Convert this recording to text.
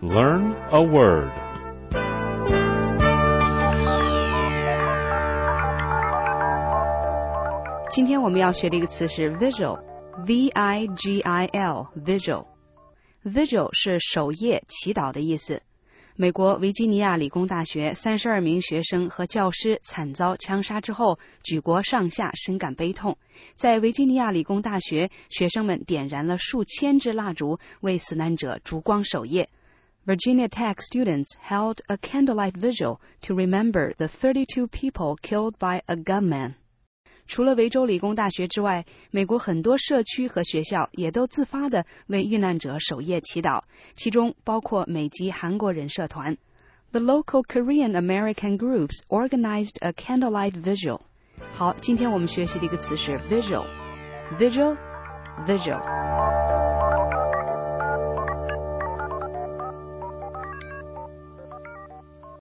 Learn a word. 今天我们要学的一个词是 vigil, V-I-G-I-L, vigil. Vigil 是守夜祈祷的意思。美国维吉尼亚理工大学32名学生和教师惨遭枪杀之后，举国上下深感悲痛。在维吉尼亚理工大学，学生们点燃了数千支蜡烛，为死难者烛光守夜。Virginia Tech students held a candlelight vigil to remember the 32 people killed by a gunman. 除了维州理工大学之外，美国很多社区和学校也都自发地为遇难者守夜祈祷，其中包括美籍韩国人社团。The local Korean American groups organized a candlelight vigil. 好，今天我们学习的一个词是 vigil. Vigil, vigil.